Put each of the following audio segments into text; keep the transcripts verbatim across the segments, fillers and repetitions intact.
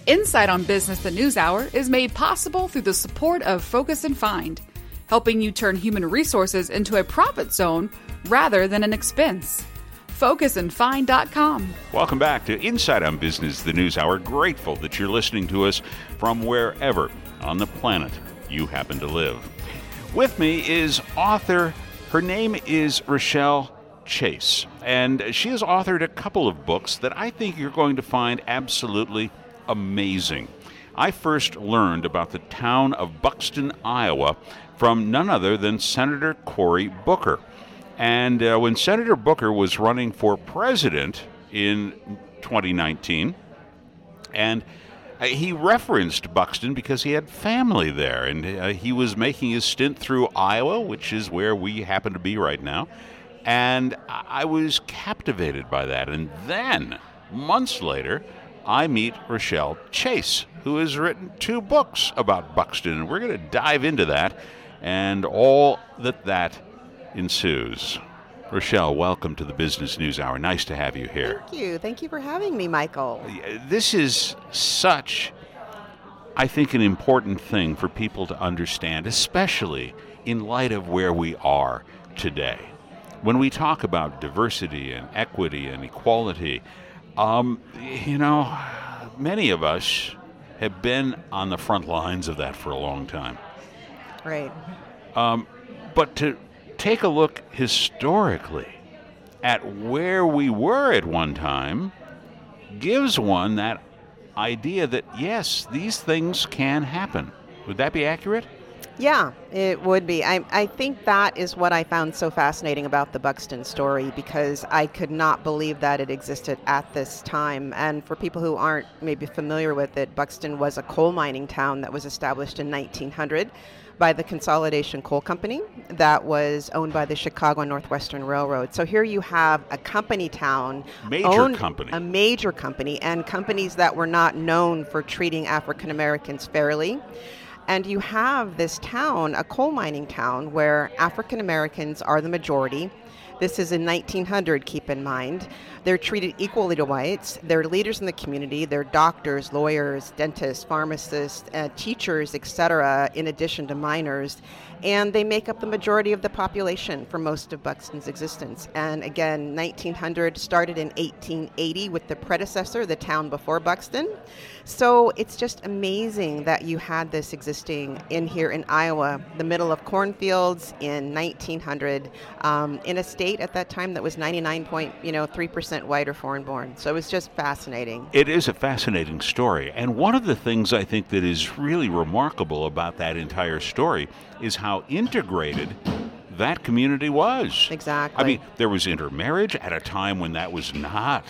Insight on Business the News Hour is made possible through the support of Focus and Find, helping you turn human resources into a profit zone rather than an expense. focus and find dot com. Welcome back to Insight on Business the News Hour. Grateful that you're listening to us from wherever on the planet you happen to live. With me is author, her name is Rochelle Chase, and she has authored a couple of books that I think you're going to find absolutely amazing. I first learned about the town of Buxton, Iowa, from none other than Senator Cory Booker. And uh, when Senator Booker was running for president in twenty nineteen, and uh, he referenced Buxton because he had family there, and uh, he was making his stint through Iowa, which is where we happen to be right now. And I was captivated by that. And then, months later, I meet Rochelle Chase, who has written two books about Buxton. And we're going to dive into that and all that that ensues. Rochelle, welcome to the Business News Hour. Nice to have you here. Thank you. Thank you for having me, Michael. This is such, I think, an important thing for people to understand, especially in light of where we are today. When we talk about diversity and equity and equality, um, you know, many of us have been on the front lines of that for a long time. Right. Um, but to take a look historically at where we were at one time gives one that idea that, yes, these things can happen. Would that be accurate? Yeah, it would be. I, I think that is what I found so fascinating about the Buxton story, because I could not believe that it existed at this time. And for people who aren't maybe familiar with it, Buxton was a coal mining town that was established in nineteen hundred by the Consolidation Coal Company that was owned by the Chicago and Northwestern Railroad. So here you have a company town. Major owned, company. A major company, and companies that were not known for treating African Americans fairly. And you have this town, a coal mining town, where African Americans are the majority. This is in nineteen hundred, keep in mind. They're treated equally to whites. They're leaders in the community. They're doctors, lawyers, dentists, pharmacists, uh, teachers, et cetera, in addition to miners. And they make up the majority of the population for most of Buxton's existence. And again, nineteen hundred started in eighteen eighty with the predecessor, the town before Buxton. So it's just amazing that you had this existing in here in Iowa, the middle of cornfields in nineteen hundred, um, in a state at that time that was ninety-nine point three percent white or foreign-born. So it was just fascinating. It is a fascinating story. And one of the things I think that is really remarkable about that entire story is how integrated that community was. Exactly. I mean, there was intermarriage at a time when that was not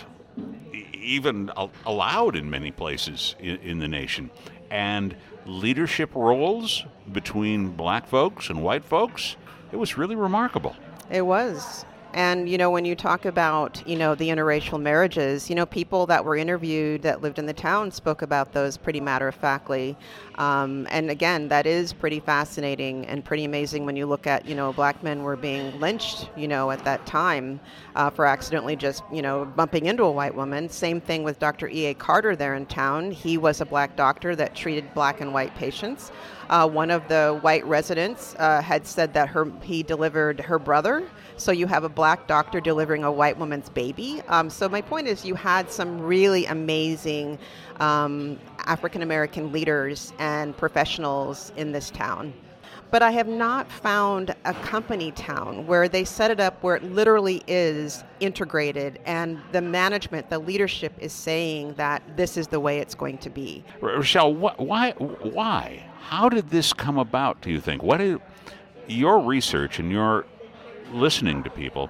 even allowed in many places in, in the nation. And leadership roles between black folks and white folks, it was really remarkable. It was. And, you know, when you talk about, you know, the interracial marriages, you know, people that were interviewed that lived in the town spoke about those pretty matter-of-factly. Um, and again, that is pretty fascinating and pretty amazing when you look at, you know, black men were being lynched, you know, at that time uh, for accidentally just, you know, bumping into a white woman. Same thing with Doctor E A Carter there in town. He was a black doctor that treated black and white patients. Uh, one of the white residents uh, had said that her he delivered her brother. So you have a black doctor delivering a white woman's baby. Um, so my point is you had some really amazing um, African-American leaders and professionals in this town. But I have not found a company town where they set it up where it literally is integrated and the management, the leadership is saying that this is the way it's going to be. Rochelle, wh- why? Why? How did this come about, do you think? What is your research and your listening to people,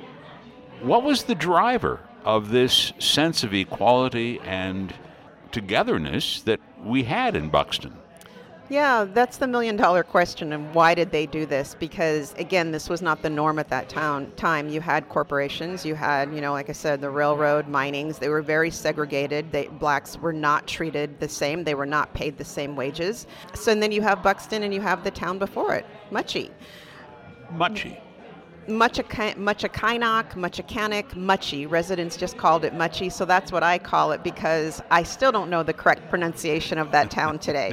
what was the driver of this sense of equality and togetherness that we had in Buxton? Yeah, that's the million dollar question. And why did they do this? Because, again, this was not the norm at that town, time. You had corporations. You had, you know, like I said, the railroad, minings. They were very segregated. They, blacks were not treated the same. They were not paid the same wages. So and then you have Buxton and you have the town before it, Muchie. Muchie. Muchaka- Muchakinock, Muchakanic, Muchie. Residents just called it Muchie, so that's what I call it because I still don't know the correct pronunciation of that town today.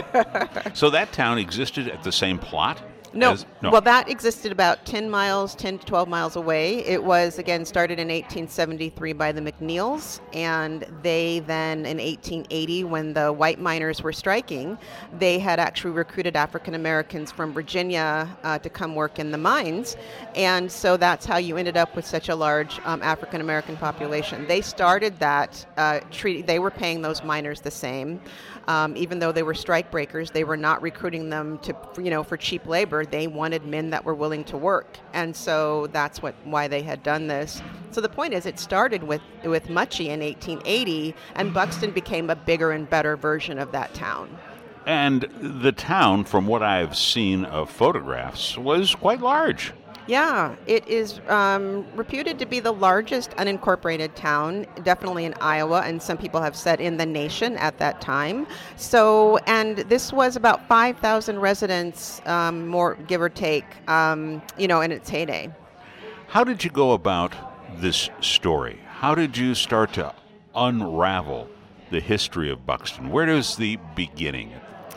So that town existed at the same plot? No. As, no. Well, that existed about ten miles, ten to twelve miles away. It was, again, started in eighteen seventy-three by the McNeils, and they then, in eighteen eighty, when the white miners were striking, they had actually recruited African Americans from Virginia uh, to come work in the mines, and so that's how you ended up with such a large um, African American population. They started that uh, treaty. They were paying those miners the same. Um, even though they were strike breakers, they were not recruiting them to, you know, for cheap labor. They wanted men that were willing to work, and so that's what why they had done this. So the point is, it started with with Muchie in eighteen eighty, and Buxton became a bigger and better version of that town. And the town, from what I've seen of photographs, was quite large. Yeah, it is um, reputed to be the largest unincorporated town, definitely in Iowa, and some people have said in the nation at that time. So, and this was about five thousand residents, um, more give or take, um, you know, in its heyday. How did you go about this story? How did you start to unravel the history of Buxton? Where does the beginning?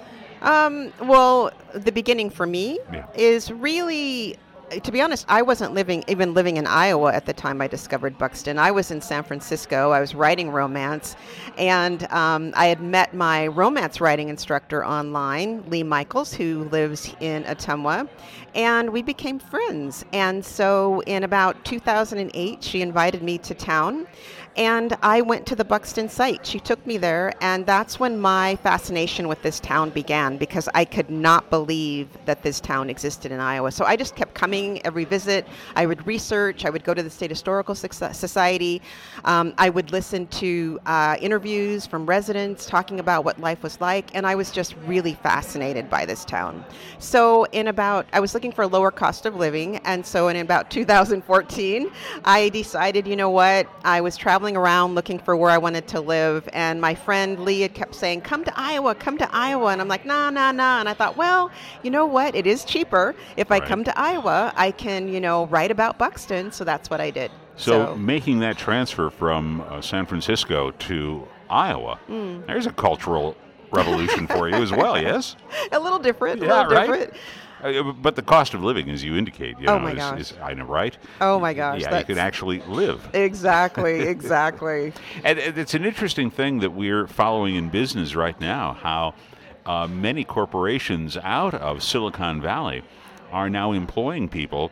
Um, well, the beginning for me Yeah. is really... To be honest, I wasn't living even living in Iowa at the time I discovered Buxton. I was in San Francisco. I was writing romance, and um, I had met my romance writing instructor online, Lee Michaels, who lives in Ottumwa, and we became friends. And so in about two thousand eight, she invited me to town, and I went to the Buxton site. She took me there, and that's when my fascination with this town began, because I could not believe that this town existed in Iowa. So I just kept coming every visit. I would research. I would go to the State Historical Society. Um, I would listen to uh, interviews from residents talking about what life was like, and I was just really fascinated by this town. So in about, I was looking for a lower cost of living, and so in about two thousand fourteen, I decided, you know what, I was traveling around looking for where I wanted to live, and my friend Lee had kept saying, come to Iowa, come to Iowa, and I'm like, nah, nah, nah, and I thought, well, you know what, it is cheaper. If I Right. come to Iowa, I can, you know, write about Buxton, so that's what I did. So, making that transfer from uh, San Francisco to Iowa, Mm. there's a cultural revolution for you as well, yes? a little different, a Yeah, little right? different. Uh, but the cost of living, as you indicate, you Oh know, my is, gosh. is, I know, right? Oh my gosh, Yeah, you that's- could actually live. Exactly, exactly. And and it's an interesting thing that we're following in business right now, how uh, many corporations out of Silicon Valley are now employing people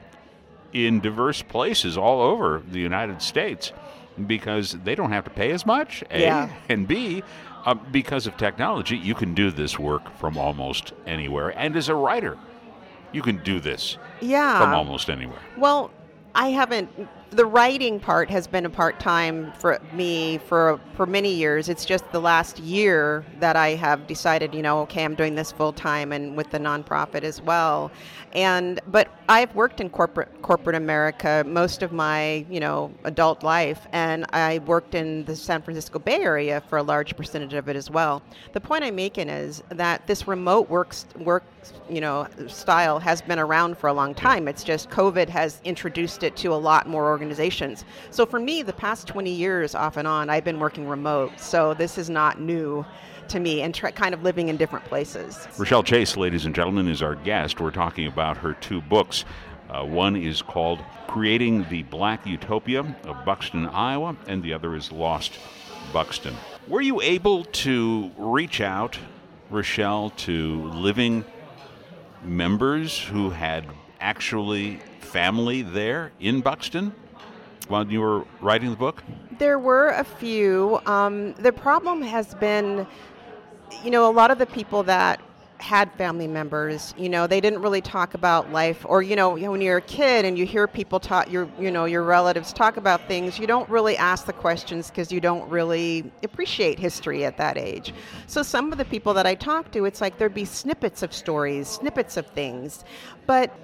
in diverse places all over the United States because they don't have to pay as much, A, Yeah. and B, uh, because of technology, you can do this work from almost anywhere. And as a writer, you can do this Yeah. from almost anywhere. Well, I haven't. The writing part has been a part-time for me for for many years. It's just the last year that I have decided, you know, okay, I'm doing this full-time and with the nonprofit as well. And but I've worked in corporate corporate America most of my, you know, adult life, and I worked in the San Francisco Bay Area for a large percentage of it as well. The point I'm making is that this remote works work, you know, style has been around for a long time. It's just COVID has introduced it to a lot more organizations. So for me, the past twenty years off and on, I've been working remote. So this is not new to me, and try, kind of living in different places. Rochelle Chase, ladies and gentlemen, is our guest. We're talking about her two books. Uh, one is called Creating the Black Utopia of Buxton, Iowa, and the other is Lost Buxton. Were you able to reach out, Rochelle, to living members who had actually family there in Buxton while you were writing the book? There were a few. Um, the problem has been, you know, a lot of the people that had family members, you know, they didn't really talk about life, or, you know, when you're a kid and you hear people talk, your, you know, your relatives talk about things, you don't really ask the questions because you don't really appreciate history at that age. So some of the people that I talked to, it's like there'd be snippets of stories, snippets of things, but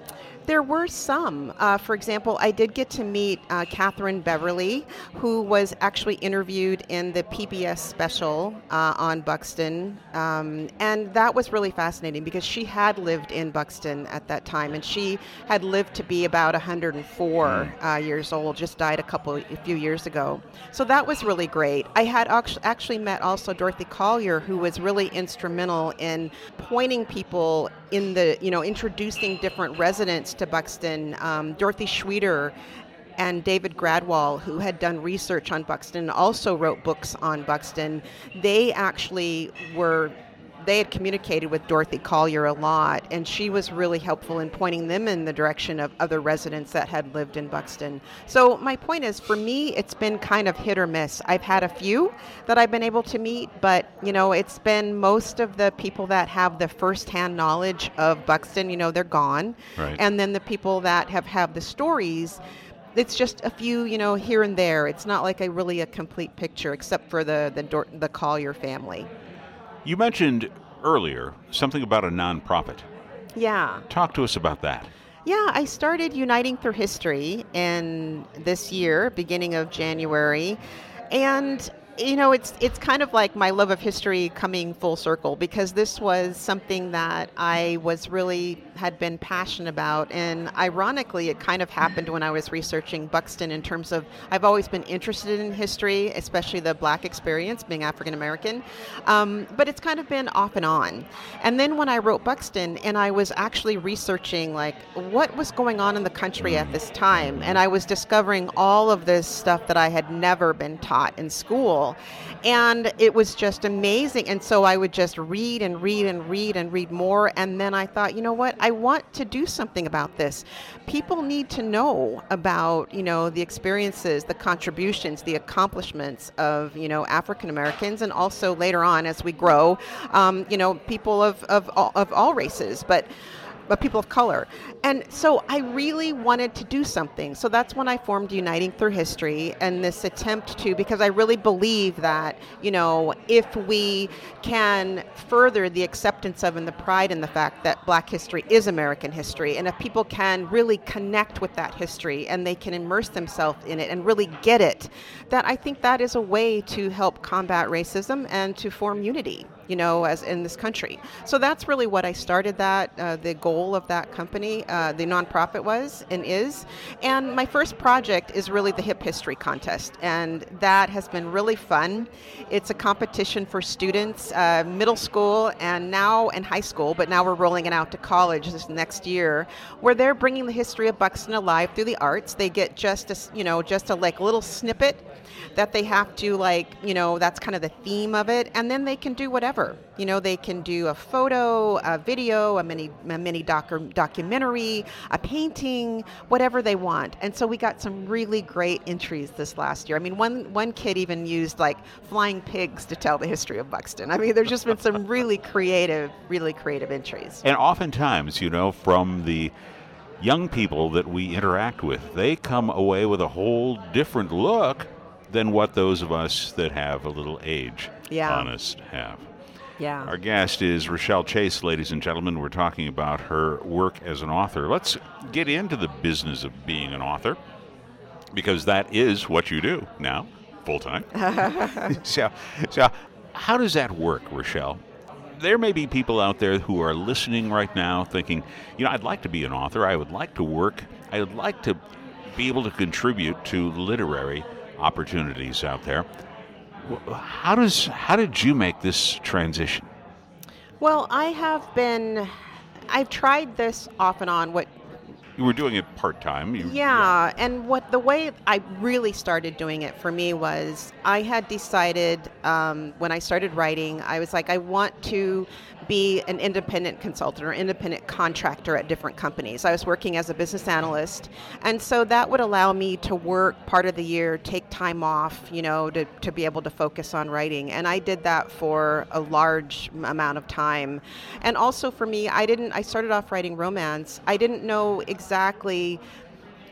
There were some. Uh, for example, I did get to meet uh, Catherine Beverly, who was actually interviewed in the P B S special uh, on Buxton. Um, and that was really fascinating because she had lived in Buxton at that time, and she had lived to be about one hundred four uh, years old, just died a couple, a few years ago. So that was really great. I had actually met also Dorothy Collier, who was really instrumental in pointing people in the, you know, introducing different residents to Buxton. Um, Dorothy Schweeder and David Gradwell, who had done research on Buxton, also wrote books on Buxton. They actually were, they had communicated with Dorothy Collier a lot, and she was really helpful in pointing them in the direction of other residents that had lived in Buxton. So my point is, for me, it's been kind of hit or miss. I've had a few that I've been able to meet, but, you know, it's been most of the people that have the firsthand knowledge of Buxton, you know, they're gone. Right. And then the people that have have the stories, it's just a few, you know, here and there. It's not like a really a complete picture, except for the the, Dor- the Collier family. You mentioned earlier something about a nonprofit. Yeah. Talk to us about that. Yeah, I started Uniting Through History in this year, beginning of January. And, you know, it's it's kind of like my love of history coming full circle, because this was something that I was really had been passionate about. And ironically, it kind of happened when I was researching Buxton in terms of, I've always been interested in history, especially the Black experience, being African American. Um, but it's kind of been off and on. And then when I wrote Buxton, and I was actually researching like what was going on in the country at this time, and I was discovering all of this stuff that I had never been taught in school. And it was just amazing. And so I would just read and read and read and read more. And then I thought, you know what? I want to do something about this. People need to know about, you know, the experiences, the contributions, the accomplishments of, you know, African Americans, and also later on as we grow, um, you know, people of, of, all, of all races. But but people of color. And so I really wanted to do something. So that's when I formed Uniting Through History, and this attempt to, because I really believe that, you know, if we can further the acceptance of and the pride in the fact that Black history is American history, and if people can really connect with that history and they can immerse themselves in it and really get it, that I think that is a way to help combat racism and to form unity, you know, as in this country. So that's really what I started that, uh, the goal of that company, uh, the nonprofit was and is. And my first project is really the Hip History Contest, and that has been really fun. It's a competition for students, uh, middle school and now in high school, but now we're rolling it out to college this next year, where they're bringing the history of Buxton alive through the arts. They get just a, you know, just a like little snippet that they have to, like, you know, that's kind of the theme of it, and then they can do whatever. You know, they can do a photo, a video, a mini, a mini docu- documentary, a painting, whatever they want. And so we got some really great entries this last year. I mean, one one kid even used like flying pigs to tell the history of Buxton. I mean, there's just been some really creative, really creative entries. And oftentimes, you know, from the young people that we interact with, they come away with a whole different look than what those of us that have a little age Yeah. on us have. Yeah. Our guest is Rochelle Chase, ladies and gentlemen. We're talking about her work as an author. Let's get into the business of being an author, because that is what you do now, full-time. so, so how does that work, Rochelle? There may be people out there who are listening right now thinking, you know, I'd like to be an author. I would like to work. I would like to be able to contribute to literary opportunities out there. How does how did you make this transition? Well, I have been, I've tried this off and on. What You were doing it part-time. You, yeah, and what the way I really started doing it for me was I had decided um, when I started writing, I was like, I want to be an independent consultant or independent contractor at different companies. I was working as a business analyst, and so that would allow me to work part of the year, take time off, you know, to, to be able to focus on writing. And I did that for a large amount of time. And also for me, I didn't, I started off writing romance. I didn't know exactly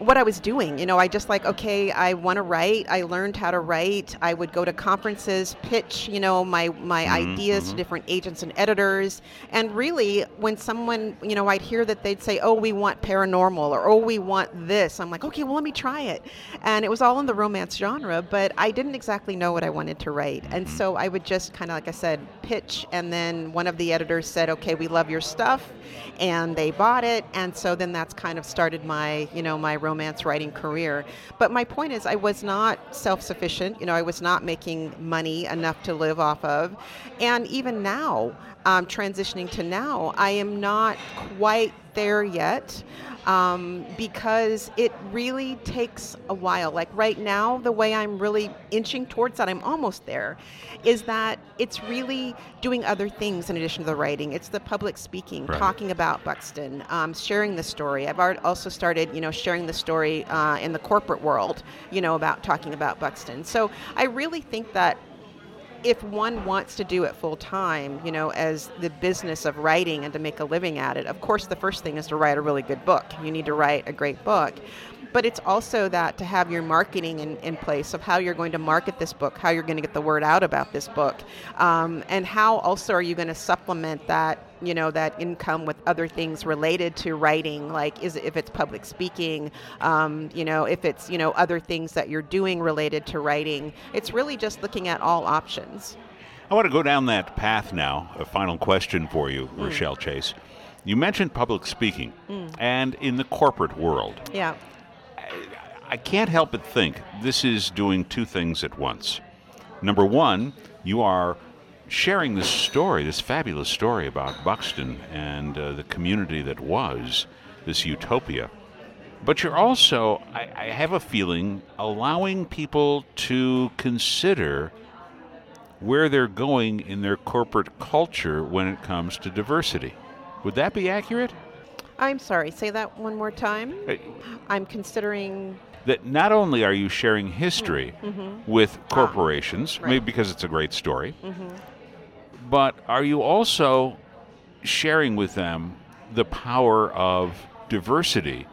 what I was doing. You know, I just like, okay, I want to write. I learned how to write. I would go to conferences, pitch, you know, my, my Mm-hmm, ideas mm-hmm. to different agents and editors. And really, when someone, you know, I'd hear that they'd say, oh, we want paranormal, or oh, we want this. I'm like, okay, well, let me try it. And it was all in the romance genre, but I didn't exactly know what I wanted to write. And so I would just kind of, like I said, pitch. And then one of the editors said, okay, we love your stuff. And they bought it. And so then that's kind of started my, you know, my romance writing career. But my point is, I was not self-sufficient. You know, I was not making money enough to live off of. And even now, um, transitioning to now, I am not quite there yet. Um, because it really takes a while. Like right now, the way I'm really inching towards that, I'm almost there, is that it's really doing other things in addition to the writing. It's the public speaking, Right. talking about Buxton, um, sharing the story. I've already also started, you know, sharing the story uh, in the corporate world, you know, about talking about Buxton. So I really think that if one wants to do it full time, you know, as the business of writing and to make a living at it, of course, the first thing is to write a really good book. You need to write a great book. But it's also that to have your marketing in, in place of how you're going to market this book, how you're going to get the word out about this book, um, and how also are you going to supplement that, you know, that income with other things related to writing, like is if it's public speaking, um, you know, if it's, you know, other things that you're doing related to writing. It's really just looking at all options. I want to go down that path now. A final question for you, Mm. Rochelle Chase. You mentioned public speaking, Mm. and in the corporate world, Yeah. I can't help but think this is doing two things at once. Number one, you are sharing this story, this fabulous story about Buxton and uh, the community that was, this utopia. But you're also, I, I have a feeling, allowing people to consider where they're going in their corporate culture when it comes to diversity. Would that be accurate? I'm sorry, say that one more time. Uh, I'm considering. That not only are you sharing history Mm-hmm. with corporations, right. maybe because it's a great story, Mm-hmm. but are you also sharing with them the power of diversity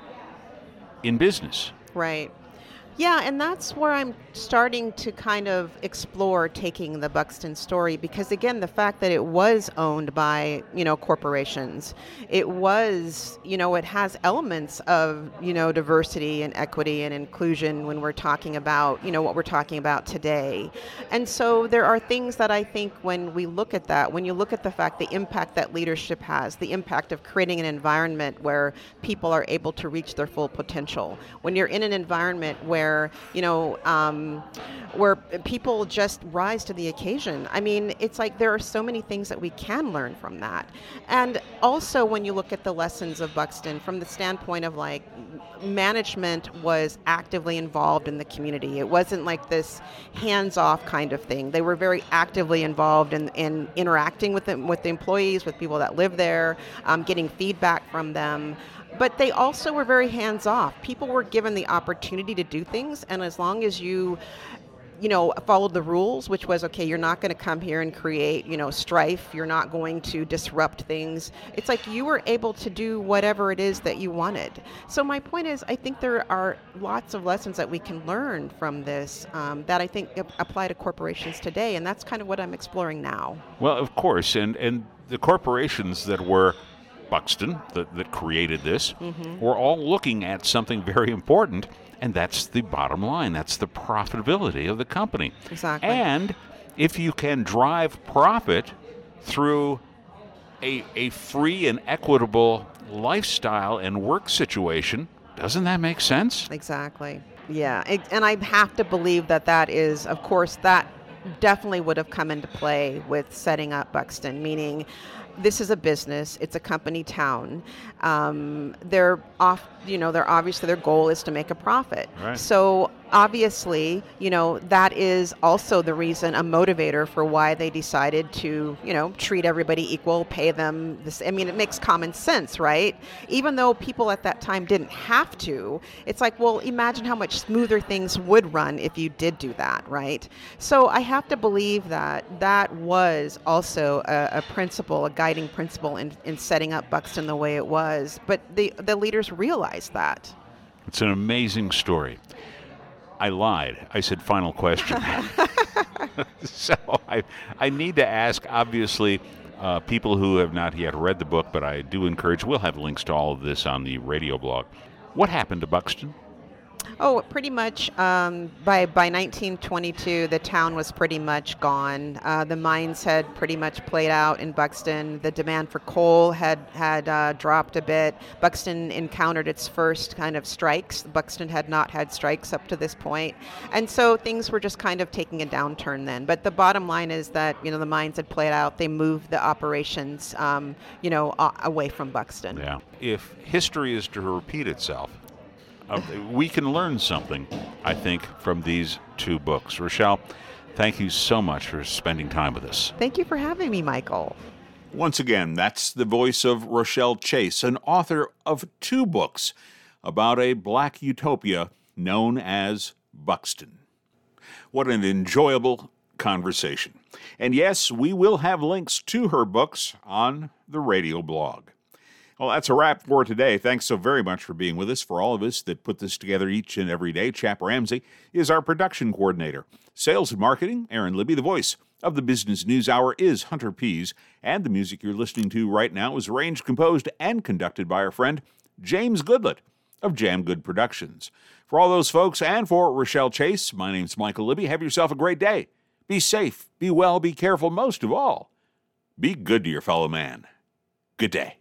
in business? Right. Yeah, and that's where I'm starting to kind of explore taking the Buxton story, because again, the fact that it was owned by, you know, corporations, it was, you know, it has elements of, you know, diversity and equity and inclusion when we're talking about, you know, what we're talking about today. And so there are things that I think when we look at that, when you look at the fact, the impact that leadership has, the impact of creating an environment where people are able to reach their full potential, when you're in an environment where Where, you know, um, where people just rise to the occasion. I mean, it's like there are so many things that we can learn from that. And also when you look at the lessons of Buxton from the standpoint of like management was actively involved in the community. It wasn't like this hands-off kind of thing. They were very actively involved in, in interacting with the, with the employees, with people that live there, um, getting feedback from them. But they also were very hands-off. People were given the opportunity to do things, and as long as you, you know, followed the rules, which was, okay, you're not going to come here and create, you know, strife. You're not going to disrupt things. It's like you were able to do whatever it is that you wanted. So my point is, I think there are lots of lessons that we can learn from this um, that I think apply to corporations today, and that's kind of what I'm exploring now. Well, of course, and, and the corporations that were Buxton, that, that created this, Mm-hmm. we're all looking at something very important, and that's the bottom line. That's the profitability of the company. Exactly. And if you can drive profit through a, a free and equitable lifestyle and work situation, doesn't that make sense? Exactly. Yeah. It, and I have to believe that that is, of course, that definitely would have come into play with setting up Buxton, meaning this is a business, it's a company town. Um, they're off, you know, they're obviously their goal is to make a profit. Right. So obviously, you know, that is also the reason, a motivator for why they decided to, you know, treat everybody equal, pay them this. I mean, it makes common sense, right? Even though people at that time didn't have to, it's like, well, imagine how much smoother things would run if you did do that, right? So I have to believe that that was also a, a principle, a guiding principle in, in setting up Buxton the way it was. But the, the leaders realized that. It's an amazing story. I lied. I said final question. So I, I need to ask, obviously, uh, people who have not yet read the book, but I do encourage, we'll have links to all of this on the radio blog. What happened to Buxton? Oh, pretty much um, by by nineteen twenty-two, the town was pretty much gone. Uh, the mines had pretty much played out in Buxton. The demand for coal had had uh, dropped a bit. Buxton encountered its first kind of strikes. Buxton had not had strikes up to this point, and so things were just kind of taking a downturn then. But the bottom line is that you know the mines had played out. They moved the operations, um, you know, a- away from Buxton. Yeah. If history is to repeat itself, Uh, we can learn something, I think, from these two books. Rochelle, thank you so much for spending time with us. Thank you for having me, Michael. Once again, that's the voice of Rochelle Chase, an author of two books about a black utopia known as Buxton. What an enjoyable conversation. And yes, we will have links to her books on the radio blog. Well, that's a wrap for today. Thanks so very much for being with us. For all of us that put this together each and every day, Chap Ramsey is our production coordinator. Sales and marketing, Aaron Libby. The voice of the Business News Hour is Hunter Pease. And the music you're listening to right now is arranged, composed, and conducted by our friend James Goodlett of Jam Good Productions. For all those folks and for Rochelle Chase, my name's Michael Libby. Have yourself a great day. Be safe, be well, be careful. Most of all, be good to your fellow man. Good day.